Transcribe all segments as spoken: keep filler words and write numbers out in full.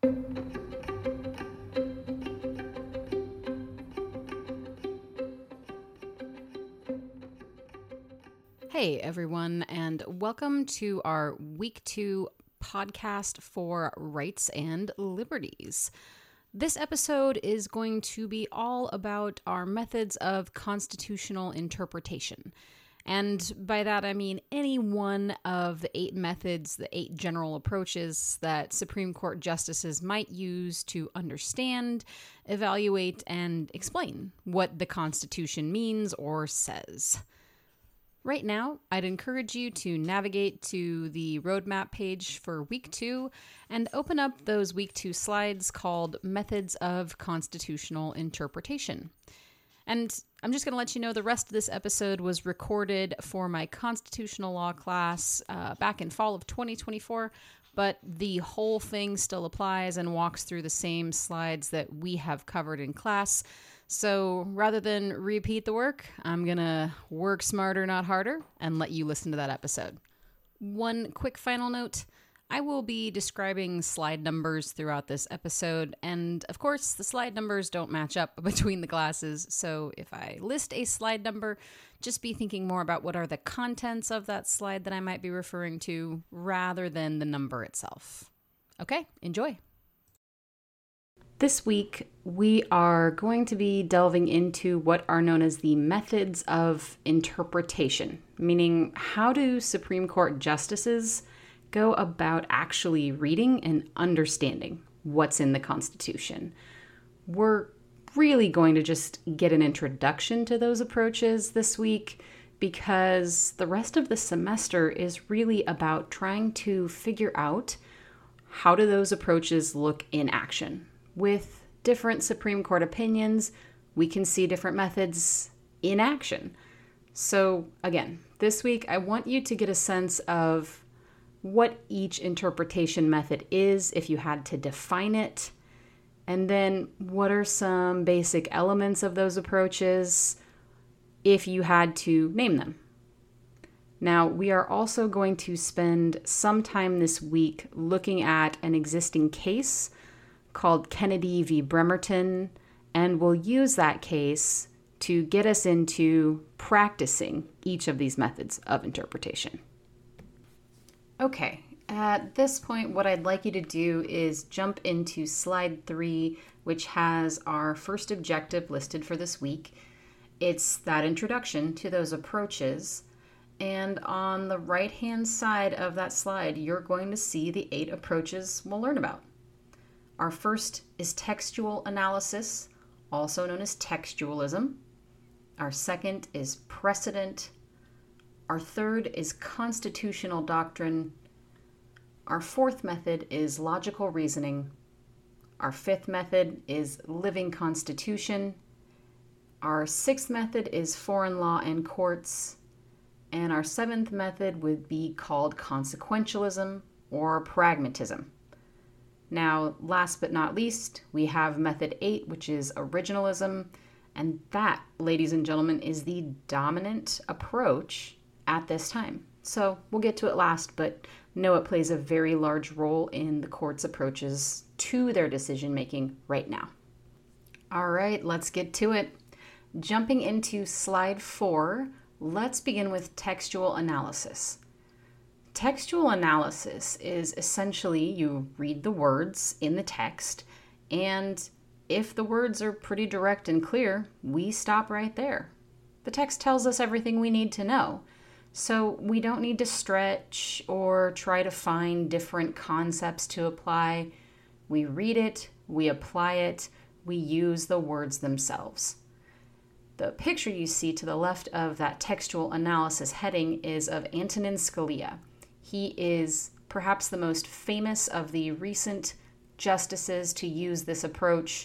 Hey everyone, and welcome to our week two podcast for Rights and Liberties. This episode is going to be all about our methods of constitutional interpretation. And by that I mean any one of the eight methods, the eight general approaches that Supreme Court justices might use to understand, evaluate, and explain what the Constitution means or says. Right now, I'd encourage you to navigate to the roadmap page for week two and open up those week two slides called Methods of Constitutional Interpretation. And I'm just going to let you know the rest of this episode was recorded for my constitutional law class uh, back in fall of twenty twenty-four, but the whole thing still applies and walks through the same slides that we have covered in class. So rather than repeat the work, I'm going to work smarter, not harder, and let you listen to that episode. One quick final note. I will be describing slide numbers throughout this episode, and of course, the slide numbers don't match up between the classes, so if I list a slide number, just be thinking more about what are the contents of that slide that I might be referring to, rather than the number itself. Okay, enjoy. This week, we are going to be delving into what are known as the methods of interpretation, meaning how do Supreme Court justices go about actually reading and understanding what's in the Constitution. We're really going to just get an introduction to those approaches this week because the rest of the semester is really about trying to figure out how do those approaches look in action. With different Supreme Court opinions, we can see different methods in action. So again, this week I want you to get a sense of what each interpretation method is if you had to define it, and then what are some basic elements of those approaches if you had to name them. Now, we are also going to spend some time this week looking at an existing case called Kennedy v. Bremerton, and we'll use that case to get us into practicing each of these methods of interpretation. Okay, at this point, what I'd like you to do is jump into slide three, which has our first objective listed for this week. It's that introduction to those approaches. And on the right-hand side of that slide, you're going to see the eight approaches we'll learn about. Our first is textual analysis, also known as textualism. Our second is precedent. Our third is constitutional doctrine. Our fourth method is logical reasoning. Our fifth method is living constitution. Our sixth method is foreign law and courts. And our seventh method would be called consequentialism or pragmatism. Now, last but not least, we have method eight, which is originalism. And that, ladies and gentlemen, is the dominant approach at this time. So we'll get to it last, but know it plays a very large role in the court's approaches to their decision-making right now. All right, let's get to it. Jumping into slide four, let's begin with textual analysis. Textual analysis is essentially you read the words in the text, and if the words are pretty direct and clear, we stop right there. The text tells us everything we need to know. So we don't need to stretch or try to find different concepts to apply. We read it, we apply it, we use the words themselves. The picture you see to the left of that textual analysis heading is of Antonin Scalia. He is perhaps the most famous of the recent justices to use this approach,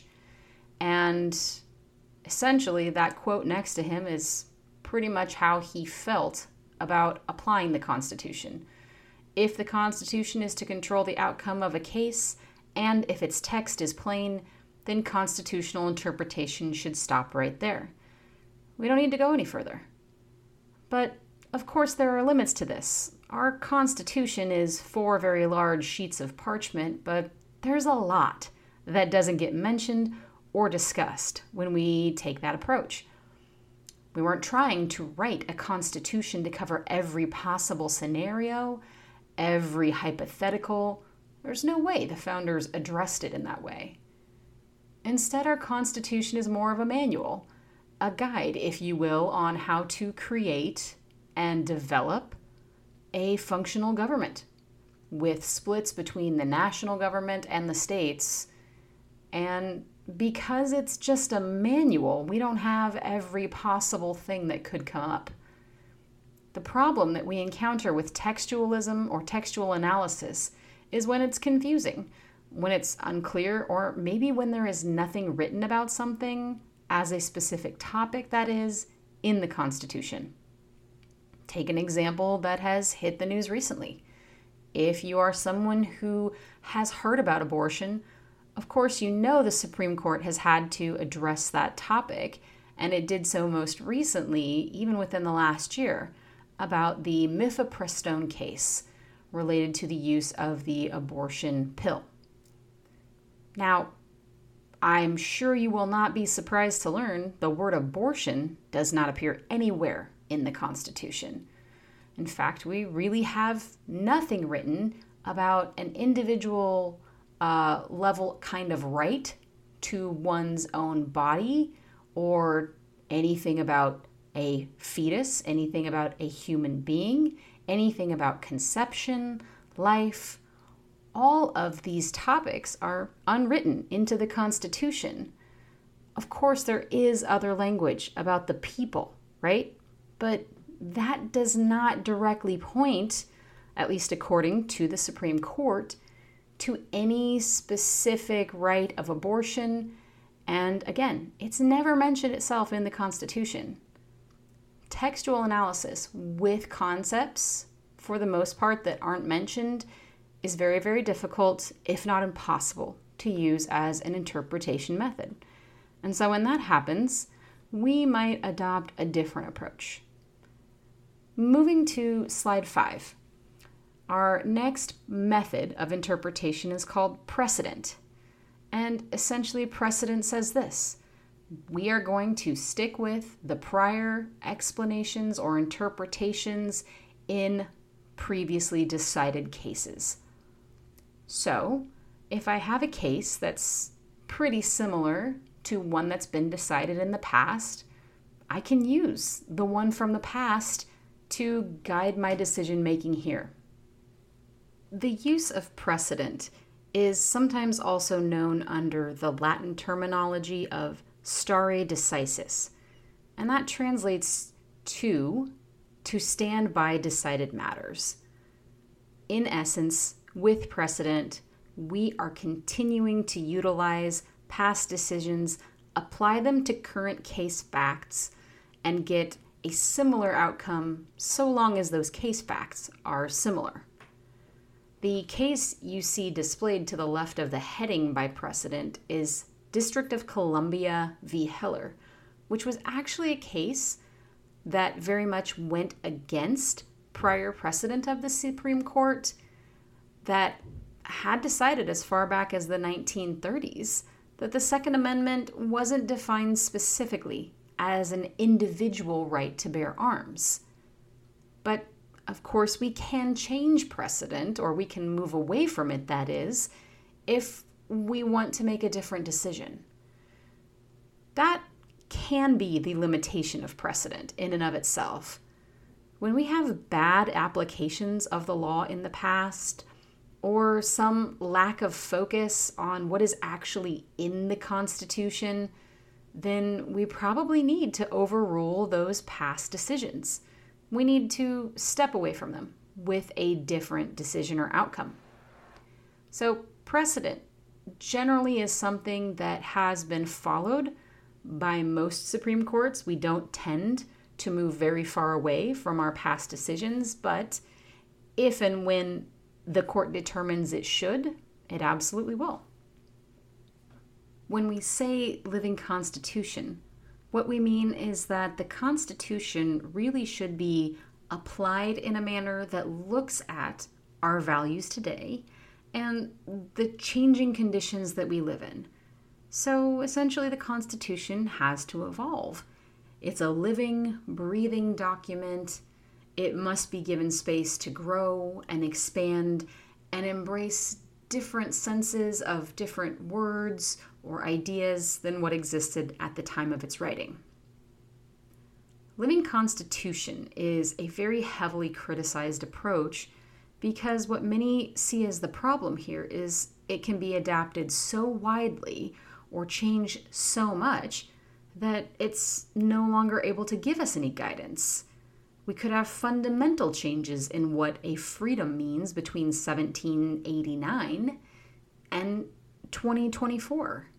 and essentially that quote next to him is pretty much how he felt about applying the Constitution. If the Constitution is to control the outcome of a case, and if its text is plain, then constitutional interpretation should stop right there. We don't need to go any further. But, of course, there are limits to this. Our Constitution is four very large sheets of parchment, but there's a lot that doesn't get mentioned or discussed when we take that approach. We weren't trying to write a constitution to cover every possible scenario, every hypothetical. There's no way the founders addressed it in that way. Instead, our Constitution is more of a manual, a guide, if you will, on how to create and develop a functional government with splits between the national government and the states. And because it's just a manual, we don't have every possible thing that could come up. The problem that we encounter with textualism or textual analysis is when it's confusing, when it's unclear, or maybe when there is nothing written about something as a specific topic, that is, in the Constitution. Take an example that has hit the news recently. If you are someone who has heard about abortion, of course you know the Supreme Court has had to address that topic, and it did so most recently, even within the last year, about the mifepristone case related to the use of the abortion pill. Now, I'm sure you will not be surprised to learn the word abortion does not appear anywhere in the Constitution. In fact, we really have nothing written about an individual uh, level kind of right to one's own body, or anything about a fetus, anything about a human being, anything about conception, life. All of these topics are unwritten into the Constitution. Of course, there is other language about the people, right? But that does not directly point, at least according to the Supreme Court, to any specific right of abortion. And again, it's never mentioned itself in the Constitution. Textual analysis with concepts, for the most part, that aren't mentioned is very, very difficult, if not impossible, to use as an interpretation method. And so when that happens, we might adopt a different approach. Moving to slide five. Our next method of interpretation is called precedent. And essentially, precedent says this: we are going to stick with the prior explanations or interpretations in previously decided cases. So, if I have a case that's pretty similar to one that's been decided in the past, I can use the one from the past to guide my decision making here. The use of precedent is sometimes also known under the Latin terminology of stare decisis, and that translates to to stand by decided matters. In essence, with precedent, we are continuing to utilize past decisions, apply them to current case facts, and get a similar outcome so long as those case facts are similar. The case you see displayed to the left of the heading by precedent is District of Columbia v. Heller, which was actually a case that very much went against prior precedent of the Supreme Court that had decided as far back as the nineteen thirties that the Second Amendment wasn't defined specifically as an individual right to bear arms. But of course, we can change precedent, or we can move away from it, that is, if we want to make a different decision. That can be the limitation of precedent in and of itself. When we have bad applications of the law in the past, or some lack of focus on what is actually in the Constitution, then we probably need to overrule those past decisions. We need to step away from them with a different decision or outcome. So precedent generally is something that has been followed by most Supreme Courts. We don't tend to move very far away from our past decisions, but if and when the court determines it should, it absolutely will. When we say living Constitution, what we mean is that the Constitution really should be applied in a manner that looks at our values today and the changing conditions that we live in. So essentially, the Constitution has to evolve. It's a living, breathing document. It must be given space to grow and expand and embrace different senses of different words or ideas than what existed at the time of its writing. Living Constitution is a very heavily criticized approach because what many see as the problem here is it can be adapted so widely or changed so much that it's no longer able to give us any guidance. We could have fundamental changes in what a freedom means between seventeen eighty-nine and twenty twenty-four.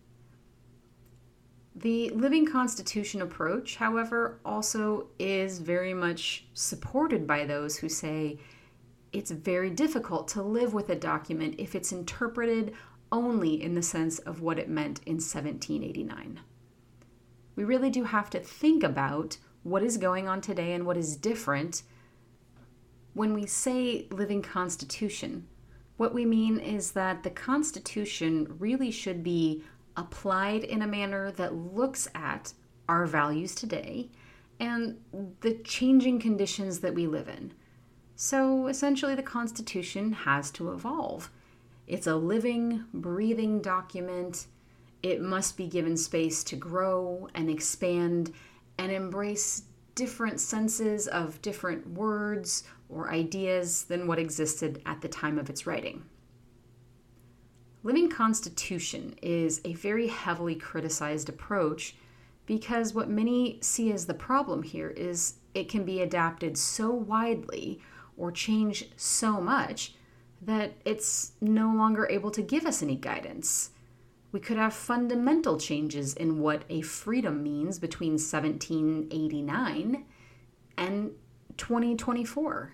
The Living Constitution approach, however, also is very much supported by those who say it's very difficult to live with a document if it's interpreted only in the sense of what it meant in seventeen eighty-nine. We really do have to think about what is going on today and what is different. When we say living Constitution, what we mean is that the Constitution really should be applied in a manner that looks at our values today and the changing conditions that we live in. So essentially, the Constitution has to evolve. It's a living, breathing document. It must be given space to grow and expand and embrace different senses of different words or ideas than what existed at the time of its writing. Living Constitution is a very heavily criticized approach because what many see as the problem here is it can be adapted so widely or changed so much that it's no longer able to give us any guidance. We could have fundamental changes in what a freedom means between seventeen eighty-nine and twenty twenty-four.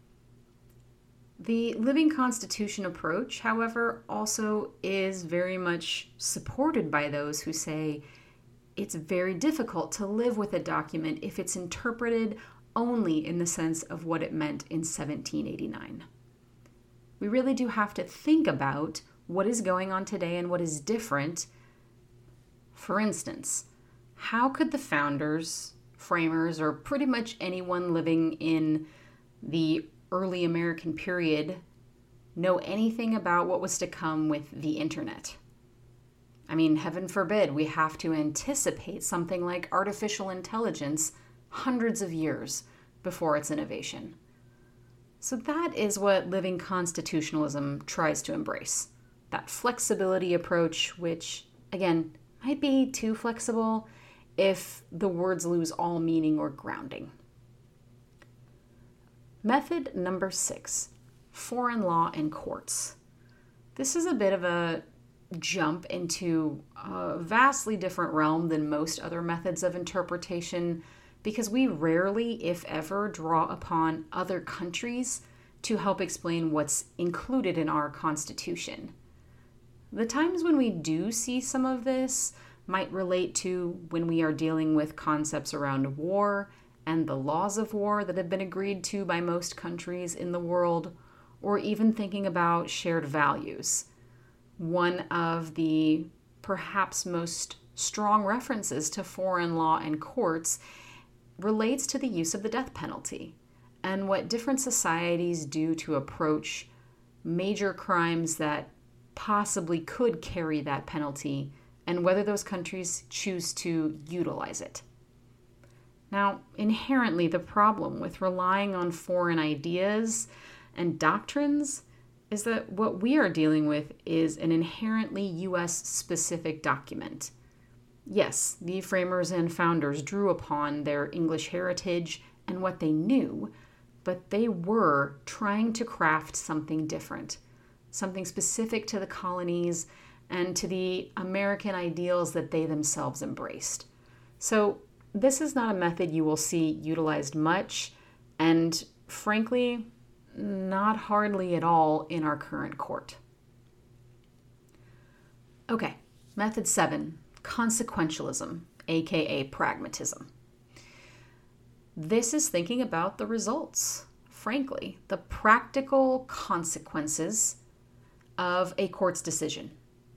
The Living Constitution approach, however, also is very much supported by those who say it's very difficult to live with a document if it's interpreted only in the sense of what it meant in seventeen eighty-nine. We really do have to think about what is going on today and what is different. For instance, how could the founders, framers, or pretty much anyone living in the early American period know anything about what was to come with the internet? I mean, heaven forbid we have to anticipate something like artificial intelligence hundreds of years before its innovation. So that is what living constitutionalism tries to embrace. That flexibility approach, which, again, might be too flexible if the words lose all meaning or grounding. Method number six, foreign law and courts. This is a bit of a jump into a vastly different realm than most other methods of interpretation because we rarely, if ever, draw upon other countries to help explain what's included in our Constitution. The times when we do see some of this might relate to when we are dealing with concepts around war and the laws of war that have been agreed to by most countries in the world, or even thinking about shared values. One of the perhaps most strong references to foreign law and courts relates to the use of the death penalty and what different societies do to approach major crimes that possibly could carry that penalty and whether those countries choose to utilize it. Now, inherently, the problem with relying on foreign ideas and doctrines is that what we are dealing with is an inherently U S-specific document. Yes, the framers and founders drew upon their English heritage and what they knew, but they were trying to craft something different, something specific to the colonies and to the American ideals that they themselves embraced. So this is not a method you will see utilized much, and frankly, not hardly at all in our current court. Okay, method seven, consequentialism, aka pragmatism. This is thinking about the results, frankly, the practical consequences of a court's decision.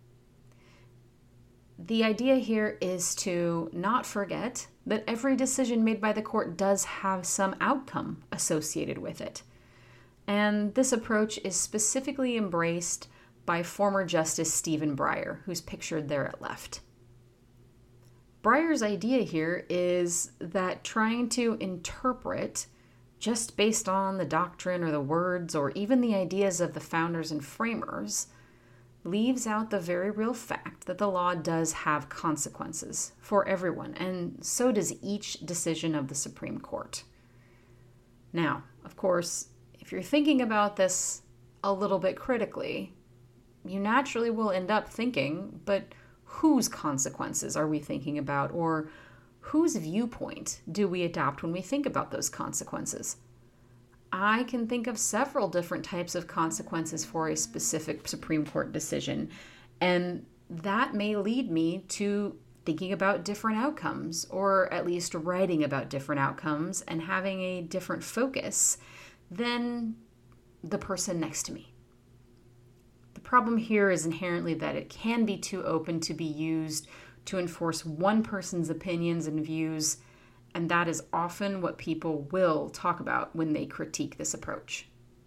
The idea here is to not forget that every decision made by the court does have some outcome associated with it. And this approach is specifically embraced by former Justice Stephen Breyer, who's pictured there at left. Breyer's idea here is that trying to interpret just based on the doctrine or the words or even the ideas of the founders and framers leaves out the very real fact that the law does have consequences for everyone, and so does each decision of the Supreme Court. Now, of course, if you're thinking about this a little bit critically, you naturally will end up thinking, but whose consequences are we thinking about, or whose viewpoint do we adopt when we think about those consequences? I can think of several different types of consequences for a specific Supreme Court decision, and that may lead me to thinking about different outcomes, or at least writing about different outcomes and having a different focus than the person next to me. The problem here is inherently that it can be too open to be used to enforce one person's opinions and views, and that is often what people will talk about when they critique this approach.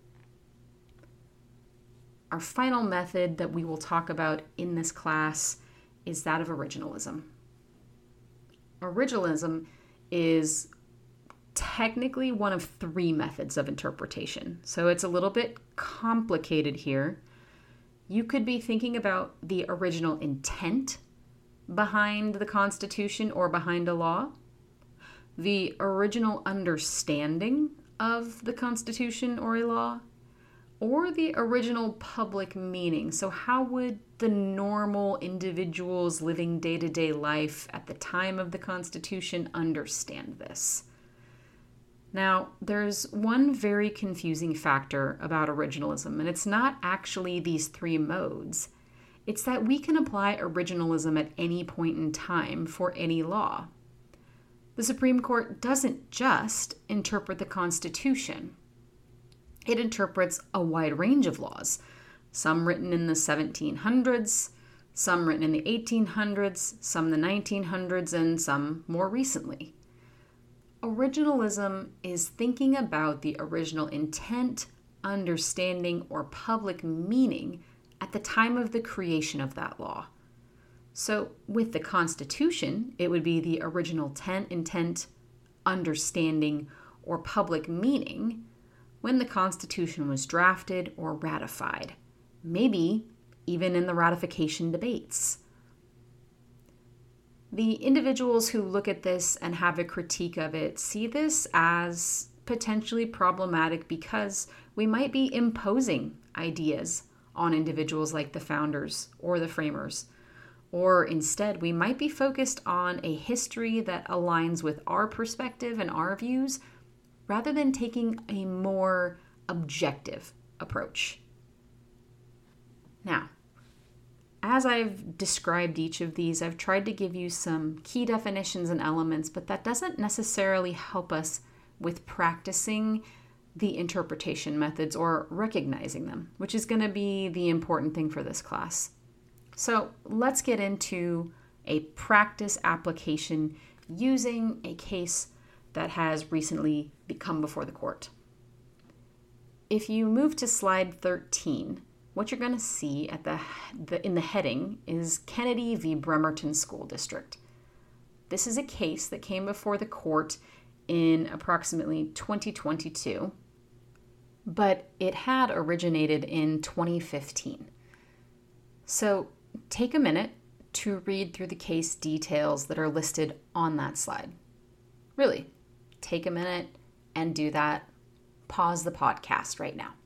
Our final method that we will talk about in this class is that of originalism. Originalism is technically one of three methods of interpretation, so it's a little bit complicated here. You could be thinking about the original intent behind the Constitution or behind a law, the original understanding of the Constitution or a law, or the original public meaning. So how would the normal individuals living day-to-day life at the time of the Constitution understand this? Now, there's one very confusing factor about originalism, and it's not actually these three modes. It's that we can apply originalism at any point in time for any law. The Supreme Court doesn't just interpret the Constitution. It interprets a wide range of laws, some written in the seventeen hundreds, some written in the eighteen hundreds, some in the nineteen hundreds, and some more recently. Originalism is thinking about the original intent, understanding, or public meaning at the time of the creation of that law. So with the Constitution, it would be the original ten, intent, understanding, or public meaning when the Constitution was drafted or ratified, maybe even in the ratification debates. The individuals who look at this and have a critique of it see this as potentially problematic because we might be imposing ideas on individuals like the founders or the framers. Or instead, we might be focused on a history that aligns with our perspective and our views rather than taking a more objective approach. Now, as I've described each of these, I've tried to give you some key definitions and elements, but that doesn't necessarily help us with practicing the interpretation methods or recognizing them, which is going to be the important thing for this class. So let's get into a practice application using a case that has recently come before the court. If you move to slide thirteen, what you're going to see at the, the in the heading is Kennedy v. Bremerton School District. This is a case that came before the court in approximately twenty twenty-two, but it had originated in twenty fifteen. So take a minute to read through the case details that are listed on that slide. Really, take a minute and do that. Pause the podcast right now.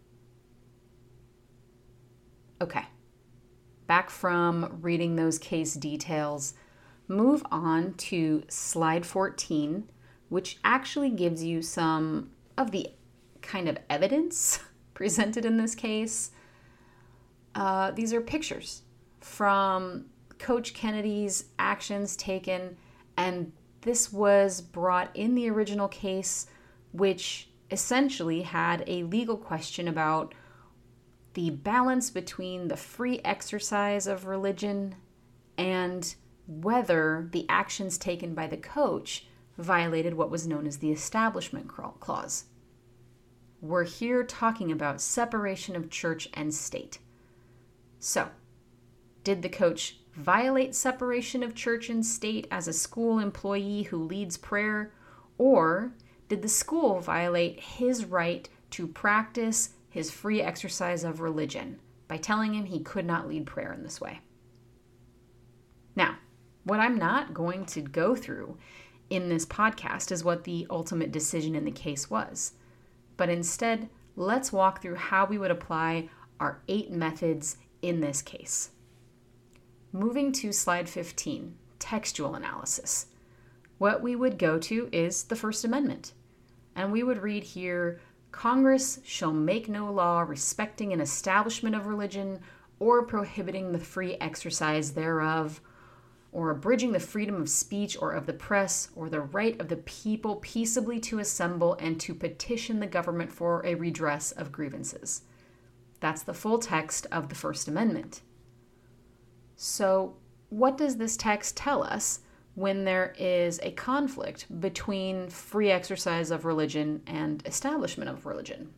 Okay, back from reading those case details, move on to slide fourteen, which actually gives you some of the kind of evidence presented in this case. Uh, these are pictures from Coach Kennedy's actions taken, and this was brought in the original case, which essentially had a legal question about the balance between the free exercise of religion and whether the actions taken by the coach violated what was known as the Establishment Clause. We're here talking about separation of church and state. So, did the coach violate separation of church and state as a school employee who leads prayer, or did the school violate his right to practice his free exercise of religion by telling him he could not lead prayer in this way? Now, what I'm not going to go through in this podcast is what the ultimate decision in the case was, but instead, let's walk through how we would apply our eight methods in this case. Moving to slide fifteen, textual analysis. What we would go to is the First Amendment, and we would read here, Congress shall make no law respecting an establishment of religion or prohibiting the free exercise thereof, or abridging the freedom of speech or of the press, or the right of the people peaceably to assemble and to petition the government for a redress of grievances. That's the full text of the First Amendment. So, what does this text tell us when there is a conflict between free exercise of religion and establishment of religion?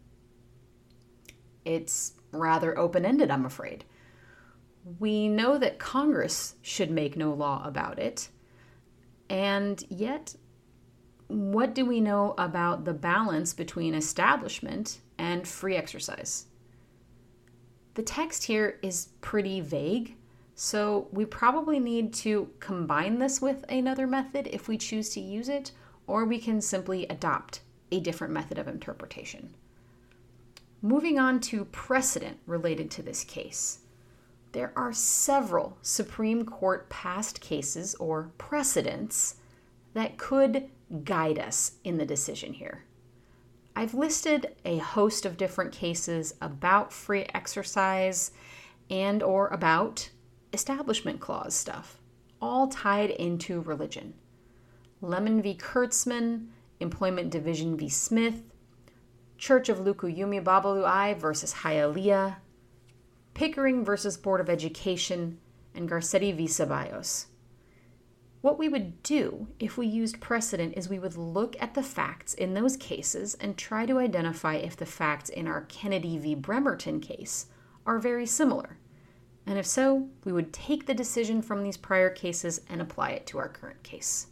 It's rather open-ended, I'm afraid. We know that Congress should make no law about it, and yet, what do we know about the balance between establishment and free exercise? The text here is pretty vague, so we probably need to combine this with another method if we choose to use it, or we can simply adopt a different method of interpretation. Moving on to precedent related to this case. There are several Supreme Court past cases or precedents that could guide us in the decision here. I've listed a host of different cases about free exercise and or about Establishment Clause stuff, all tied into religion. Lemon v. Kurtzman, Employment Division v. Smith, Church of Lukuyumi Babaluai versus Hialeah, Pickering versus Board of Education, and Garcetti v. Ceballos. What we would do if we used precedent is we would look at the facts in those cases and try to identify if the facts in our Kennedy v. Bremerton case are very similar. And if so, we would take the decision from these prior cases and apply it to our current case.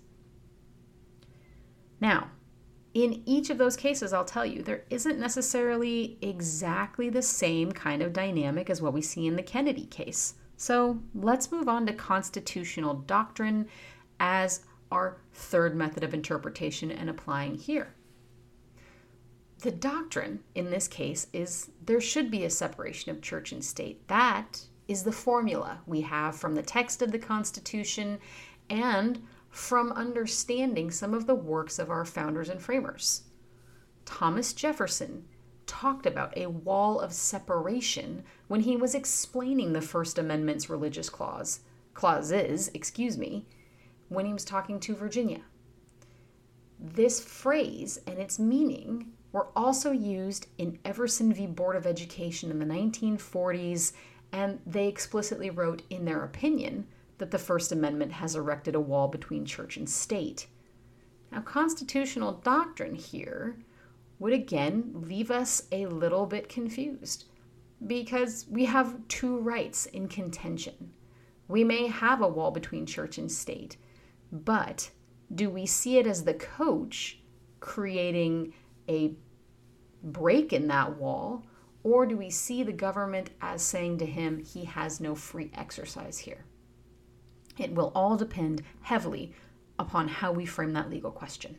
Now, in each of those cases, I'll tell you, there isn't necessarily exactly the same kind of dynamic as what we see in the Kennedy case. So let's move on to constitutional doctrine as our third method of interpretation and applying here. The doctrine in this case is there should be a separation of church and state. That is the formula we have from the text of the Constitution and from understanding some of the works of our founders and framers. Thomas Jefferson talked about a wall of separation when he was explaining the First Amendment's religious clause, clauses, excuse me, when he was talking to Virginia. This phrase and its meaning were also used in Everson v. Board of Education in the nineteen forties, and they explicitly wrote in their opinion that the First Amendment has erected a wall between church and state. Now, constitutional doctrine here would again leave us a little bit confused because we have two rights in contention. We may have a wall between church and state, but do we see it as the coach creating a break in that wall, or do we see the government as saying to him he has no free exercise here? It will all depend heavily upon how we frame that legal question.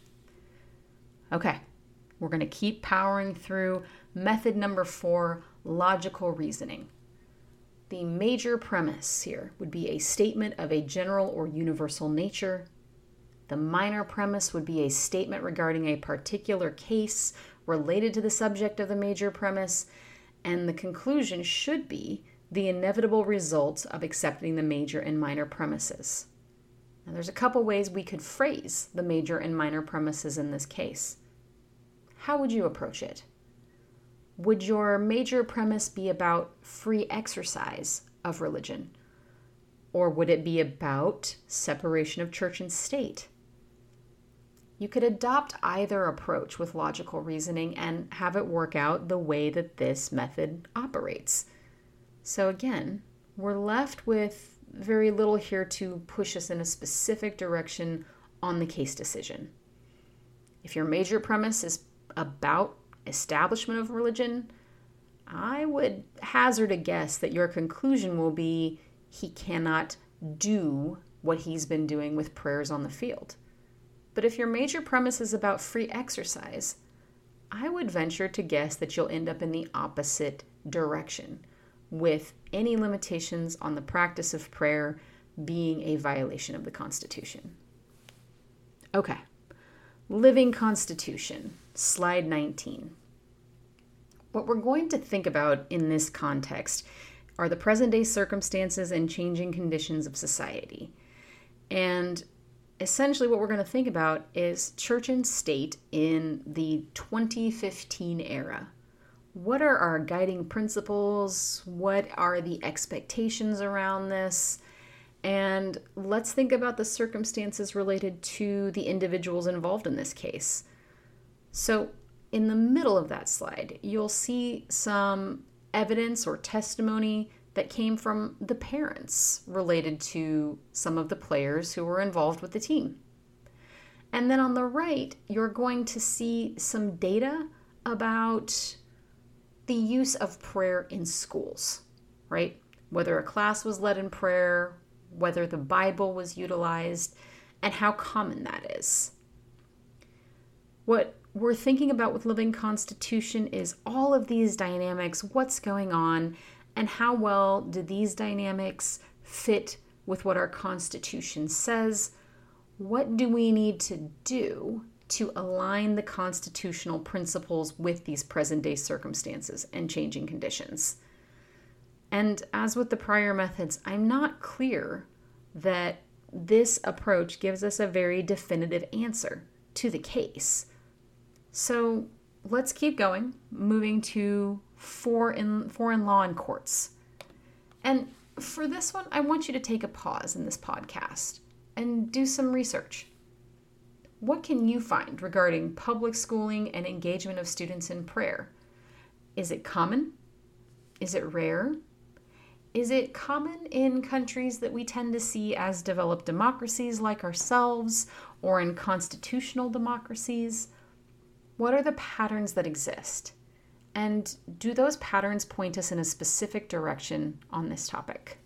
Okay, we're going to keep powering through method number four, logical reasoning. The major premise here would be a statement of a general or universal nature. The minor premise would be a statement regarding a particular case related to the subject of the major premise, and the conclusion should be the inevitable results of accepting the major and minor premises. Now, there's a couple ways we could phrase the major and minor premises in this case. How would you approach it? Would your major premise be about free exercise of religion? Or would it be about separation of church and state? You could adopt either approach with logical reasoning and have it work out the way that this method operates. So again, we're left with very little here to push us in a specific direction on the case decision. If your major premise is about establishment of religion, I would hazard a guess that your conclusion will be he cannot do what he's been doing with prayers on the field. But if your major premise is about free exercise, I would venture to guess that you'll end up in the opposite direction, with any limitations on the practice of prayer being a violation of the Constitution. Okay, living Constitution, slide nineteen. What we're going to think about in this context are the present-day circumstances and changing conditions of society. And essentially what we're going to think about is church and state in the twenty fifteen era. What are our guiding principles? What are the expectations around this? And let's think about the circumstances related to the individuals involved in this case. So in the middle of that slide, you'll see some evidence or testimony that came from the parents related to some of the players who were involved with the team. And then on the right, you're going to see some data about the use of prayer in schools, right? Whether a class was led in prayer, whether the Bible was utilized, and how common that is. What we're thinking about with Living Constitution is all of these dynamics, what's going on, and how well do these dynamics fit with what our Constitution says? What do we need to do to align the constitutional principles with these present-day circumstances and changing conditions? And as with the prior methods, I'm not clear that this approach gives us a very definitive answer to the case. So let's keep going, moving to foreign, foreign law and courts. And for this one, I want you to take a pause in this podcast and do some research. What can you find regarding public schooling and engagement of students in prayer? Is it common? Is it rare? Is it common in countries that we tend to see as developed democracies like ourselves, or in constitutional democracies? What are the patterns that exist? And do those patterns point us in a specific direction on this topic?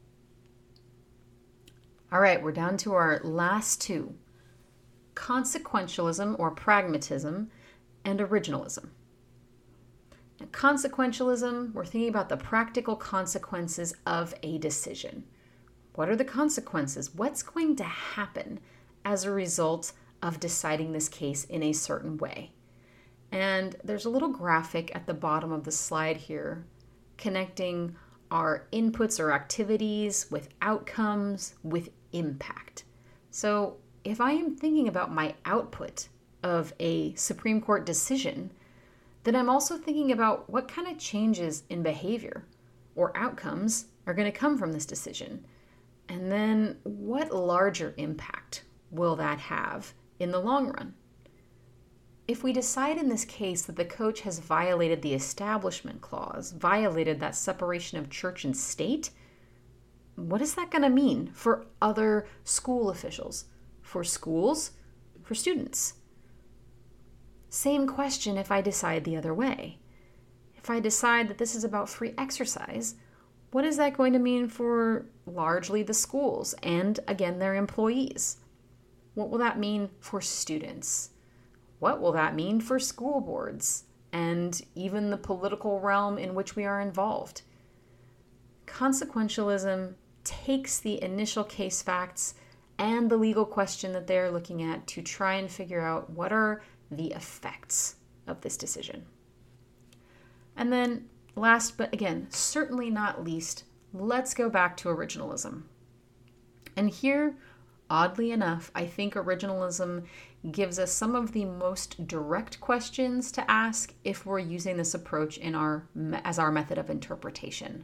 All right, we're down to our last two: consequentialism or pragmatism and originalism. Now, consequentialism, we're thinking about the practical consequences of a decision. What are the consequences? What's going to happen as a result of deciding this case in a certain way? And there's a little graphic at the bottom of the slide here connecting our inputs or activities with outcomes with impact. So if I am thinking about my output of a Supreme Court decision, then I'm also thinking about what kind of changes in behavior or outcomes are going to come from this decision. And then what larger impact will that have in the long run? If we decide in this case that the coach has violated the Establishment Clause, violated that separation of church and state, what is that going to mean for other school officials, for schools, for students? Same question if I decide the other way. If I decide that this is about free exercise, what is that going to mean for largely the schools and, again, their employees? What will that mean for students? What will that mean for school boards and even the political realm in which we are involved? Consequentialism takes the initial case facts and the legal question that they're looking at to try and figure out what are the effects of this decision. And then last, but again, certainly not least, let's go back to originalism. And here, oddly enough, I think originalism gives us some of the most direct questions to ask if we're using this approach in our as our method of interpretation.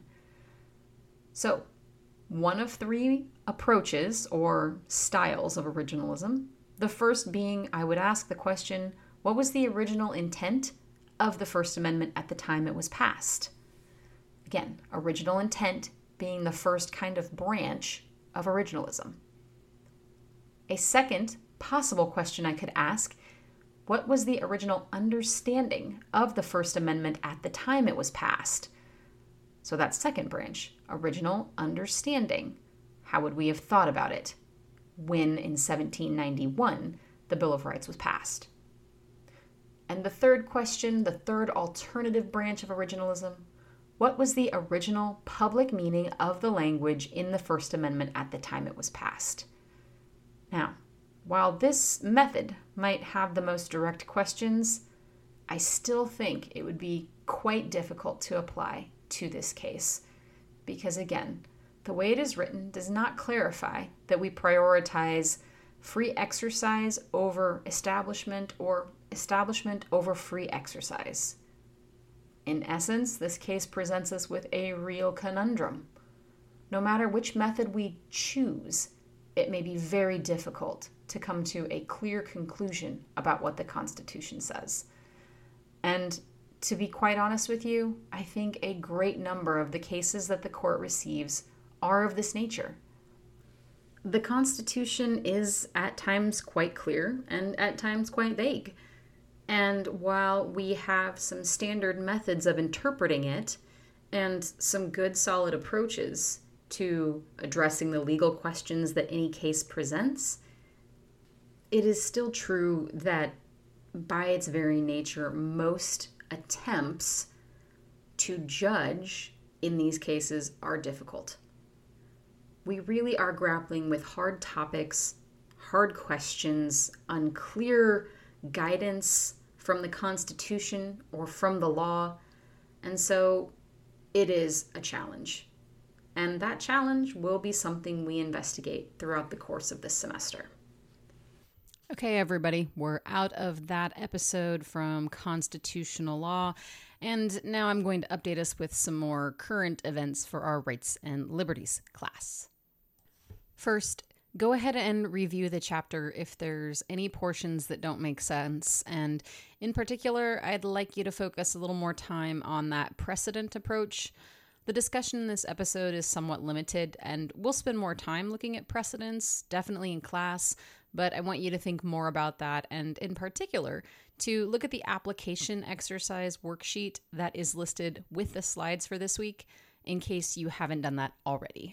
So, one of three approaches or styles of originalism. The first being, I would ask the question, what was the original intent of the First Amendment at the time it was passed? Again, original intent being the first kind of branch of originalism. A second possible question I could ask, what was the original understanding of the First Amendment at the time it was passed? So that's second branch, original understanding. How would we have thought about it when in seventeen ninety-one the Bill of Rights was passed? And the third question, the third alternative branch of originalism, what was the original public meaning of the language in the First Amendment at the time it was passed? Now, while this method might have the most direct questions, I still think it would be quite difficult to apply to this case because, again, the way it is written does not clarify that we prioritize free exercise over establishment or establishment over free exercise. In essence, this case presents us with a real conundrum. No matter which method we choose, it may be very difficult to come to a clear conclusion about what the Constitution says. And to be quite honest with you, I think a great number of the cases that the court receives are of this nature. The Constitution is at times quite clear and at times quite vague. And while we have some standard methods of interpreting it and some good solid approaches to addressing the legal questions that any case presents, it is still true that by its very nature, most attempts to judge in these cases are difficult. We really are grappling with hard topics, hard questions, unclear guidance from the Constitution or from the law, and so it is a challenge. And that challenge will be something we investigate throughout the course of this semester. Okay, everybody, we're out of that episode from Constitutional Law, and now I'm going to update us with some more current events for our Rights and Liberties class. First, go ahead and review the chapter if there's any portions that don't make sense, and in particular, I'd like you to focus a little more time on that precedent approach. The discussion in this episode is somewhat limited, and we'll spend more time looking at precedents, definitely in class, but I want you to think more about that, and in particular, to look at the application exercise worksheet that is listed with the slides for this week, in case you haven't done that already.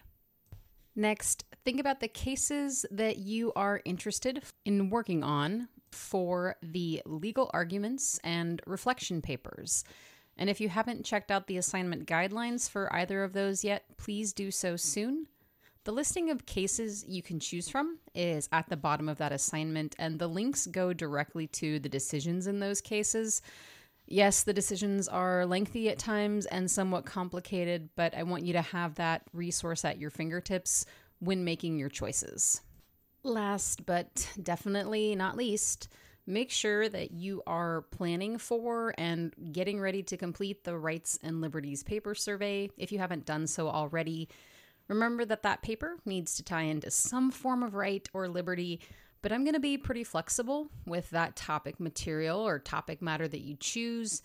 Next, think about the cases that you are interested in working on for the legal arguments and reflection papers. And if you haven't checked out the assignment guidelines for either of those yet, please do so soon. The listing of cases you can choose from is at the bottom of that assignment, and the links go directly to the decisions in those cases. Yes, the decisions are lengthy at times and somewhat complicated, but I want you to have that resource at your fingertips when making your choices. Last, but definitely not least, make sure that you are planning for and getting ready to complete the Rights and Liberties paper survey if you haven't done so already. Remember that that paper needs to tie into some form of right or liberty, but I'm going to be pretty flexible with that topic material or topic matter that you choose.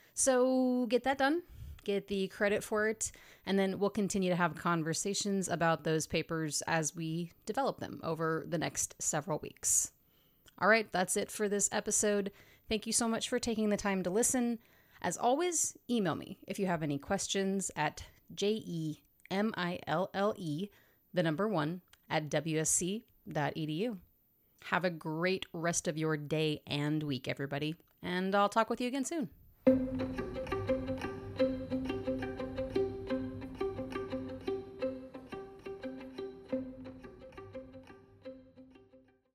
So get that done, get the credit for it, and then we'll continue to have conversations about those papers as we develop them over the next several weeks. All right, that's it for this episode. Thank you so much for taking the time to listen. As always, email me if you have any questions at J-E M I L L E, the number one, at W S C dot E D U. Have a great rest of your day and week, everybody, and I'll talk with you again soon.